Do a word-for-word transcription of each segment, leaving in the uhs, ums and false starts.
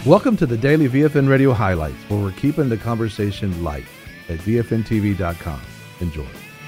Welcome to the Daily V F N Radio Highlights, where we're keeping the conversation light at V F N T V dot com. Enjoy.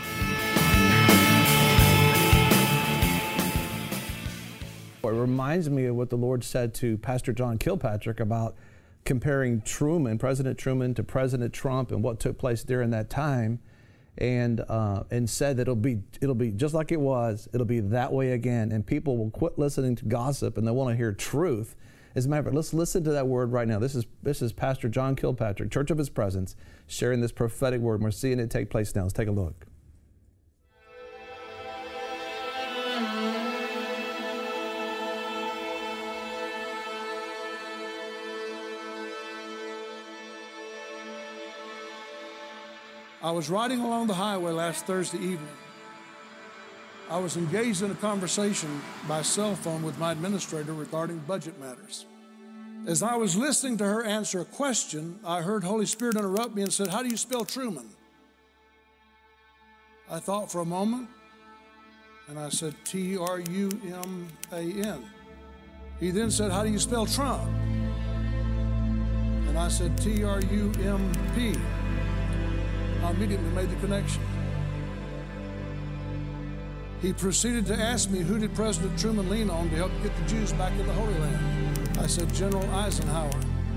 It reminds me of what the Lord said to Pastor John Kilpatrick about comparing Truman, President Truman, to President Trump and what took place during that time, and uh, and said that it'll be it'll be just like it was. It'll be that way again, and people will quit listening to gossip and they want to hear truth. As a matter of fact, let's listen to that word right now. This is this is Pastor John Kilpatrick, Church of His Presence, sharing this prophetic word. And we're seeing it take place now. Let's take a look. I was riding along the highway last Thursday evening. I was engaged in a conversation by cell phone with my administrator regarding budget matters. As I was listening to her answer a question, I heard Holy Spirit interrupt me and said, "How do you spell Truman?" I thought for a moment, and I said, T R U M A N. He then said, "How do you spell Trump?" And I said, T R U M P. I immediately made the connection. He proceeded to ask me, who did President Truman lean on to help get the Jews back in the Holy Land? I said, General Eisenhower.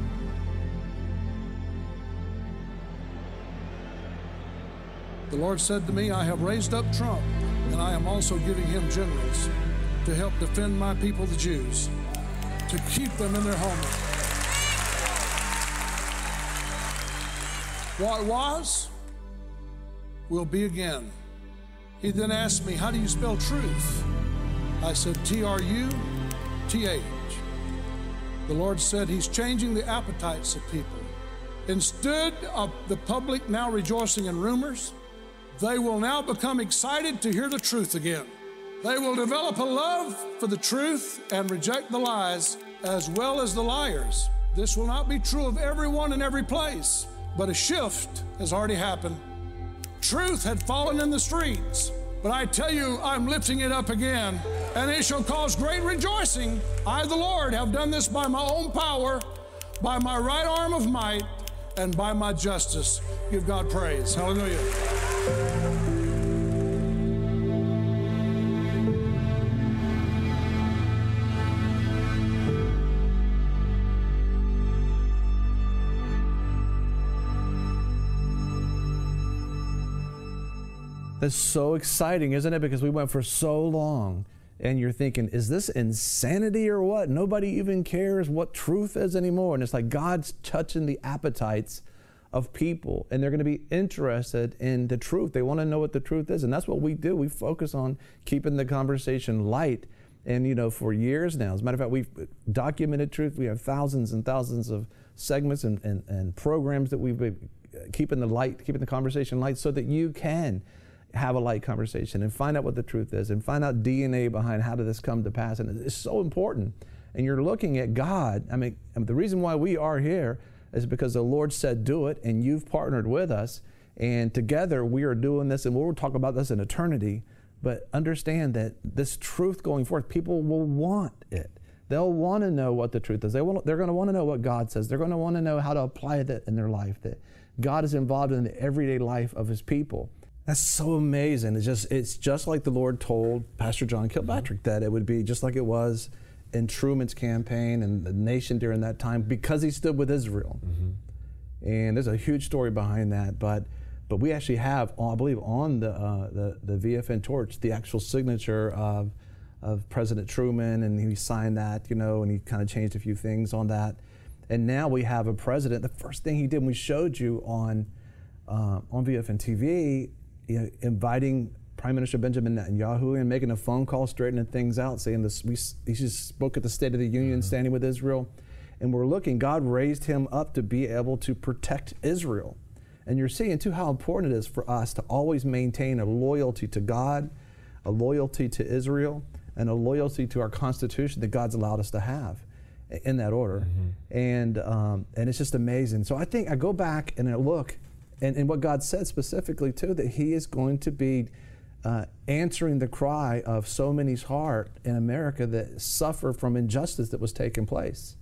The Lord said to me, I have raised up Trump, and I am also giving him generals to help defend my people, the Jews, to keep them in their homeland. What was, will be again. He then asked me, how do you spell truth? I said, T R U T H. The Lord said he's changing the appetites of people. Instead of the public now rejoicing in rumors, they will now become excited to hear the truth again. They will develop a love for the truth and reject the lies as well as the liars. This will not be true of everyone in every place, but a shift has already happened. Truth had fallen in the streets, but I tell you, I'm lifting it up again, and it shall cause great rejoicing. I, the Lord, have done this by my own power, by my right arm of might, and by my justice. Give God praise. Hallelujah. That's so exciting, isn't it? Because we went for so long, and you're thinking, is this insanity or what? Nobody even cares what truth is anymore. And it's like God's touching the appetites of people, and they're going to be interested in the truth. They want to know what the truth is, and that's what we do. We focus on keeping the conversation light. And, you know, for years now, as a matter of fact, we've documented truth. We have thousands and thousands of segments and, and, and programs that we've been keeping the light, keeping the conversation light so that you can have a light conversation and find out what the truth is and find out D N A behind how did this come to pass. And it's so important. And you're looking at God. I mean, the reason why we are here is because the Lord said do it, and you've partnered with us. And together we are doing this, and we'll talk about this in eternity. But understand that this truth going forth, people will want it. They'll want to know what the truth is. They will, they're going to want to know what God says. They're going to want to know how to apply that in their life, that God is involved in the everyday life of His people. That's so amazing. It's just it's just like the Lord told Pastor John Kilpatrick that it would be just like it was in Truman's campaign and the nation during that time, because he stood with Israel. Mm-hmm. And there's a huge story behind that. But but we actually have, I believe, on the uh, the, the V F N torch, the actual signature of of President Truman, and he signed that, you know, and he kind of changed a few things on that. And now we have a president. The first thing he did when we showed you on uh, on V F N T V, you know, inviting Prime Minister Benjamin Netanyahu and making a phone call, straightening things out, saying this. We, he just spoke at the State of the Union, mm-hmm. standing with Israel, and we're looking. God raised him up to be able to protect Israel, and you're seeing too how important it is for us to always maintain a loyalty to God, a loyalty to Israel, and a loyalty to our Constitution that God's allowed us to have, in that order. Mm-hmm. And um, and it's just amazing. So I think I go back and I look. And, and what God said specifically, too, that He is going to be uh, answering the cry of so many's heart in America that suffer from injustice that was taking place.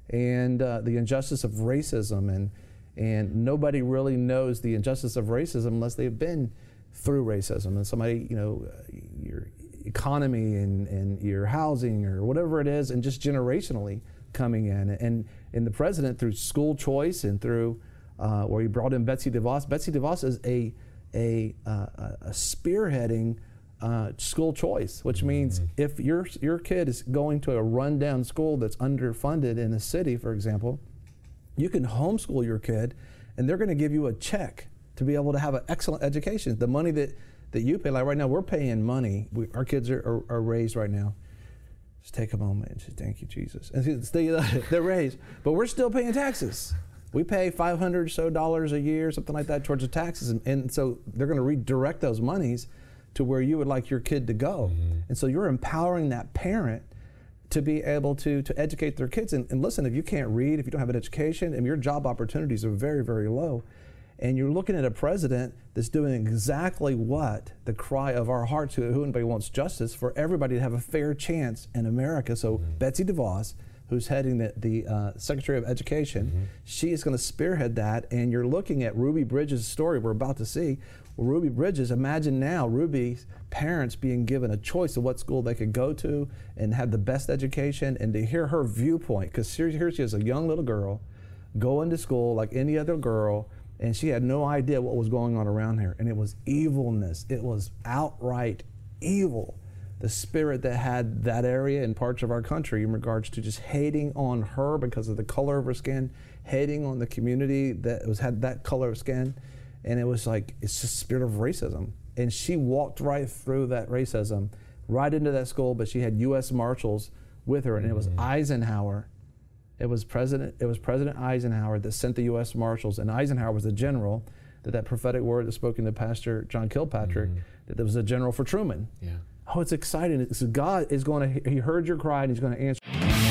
and uh, the injustice of racism, and and nobody really knows the injustice of racism unless they've been through racism. And somebody, you know, your economy and, and your housing or whatever it is, and just generationally coming in. And, and the president, through school choice and through uh, where he brought in Betsy DeVos. Betsy DeVos is a, a, uh, a spearheading uh, school choice, which means if your, your kid is going to a rundown school that's underfunded in a city, for example, you can homeschool your kid, and they're going to give you a check to be able to have an excellent education. The money that, that you pay, like right now, we're paying money. We, our kids are, are, are raised right now. Just take a moment and say, thank you, Jesus. And they, they're raised, but we're still paying taxes. We pay five hundred or so dollars a year, something like that, towards the taxes. And, and so they're going to redirect those monies to where you would like your kid to go. Mm-hmm. And so you're empowering that parent to be able to to educate their kids. And, and listen, if you can't read, if you don't have an education, and your job opportunities are very, very low, and you're looking at a president that's doing exactly what the cry of our hearts, who, who anybody wants justice, for everybody to have a fair chance in America. So mm-hmm. Betsy DeVos, who's heading the, the uh, Secretary of Education, mm-hmm. she is going to spearhead that. And you're looking at Ruby Bridges' story we're about to see. Well, Ruby Bridges, imagine now Ruby's parents being given a choice of what school they could go to and have the best education, and to hear her viewpoint, because here, here she is, a young little girl going to school like any other girl, and she had no idea what was going on around her, and it was evilness. It was outright evil. The spirit that had that area in parts of our country in regards to just hating on her because of the color of her skin, hating on the community that was had that color of skin. And it was like, it's just spirit of racism. And she walked right through that racism, right into that school, but she had U S Marshals with her, and it was mm-hmm. Eisenhower. It was President It was President Eisenhower that sent the U S Marshals, and Eisenhower was the general, that that prophetic word that spoken to Pastor John Kilpatrick, mm-hmm. that there was a general for Truman. Yeah. Oh, it's exciting. It's, God is going to, he heard your cry, and he's going to answer.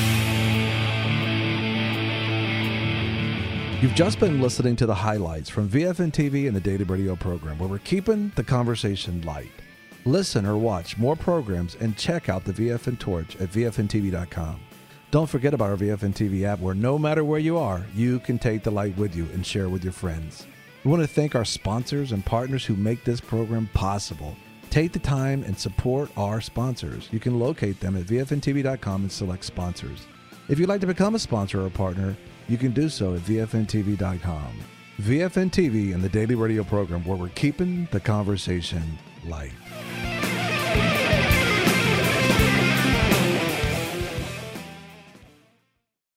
You've just been listening to the highlights from V F N T V and the Daily Radio program, where we're keeping the conversation light. Listen or watch more programs and check out the V F N Torch at V F N T V dot com. Don't forget about our V F N T V app, where no matter where you are, you can take the light with you and share with your friends. We want to thank our sponsors and partners who make this program possible. Take the time and support our sponsors. You can locate them at V F N T V dot com and select sponsors. If you'd like to become a sponsor or a partner, you can do so at V F N T V dot com. V F N T V and the Daily Radio program, where we're keeping the conversation light.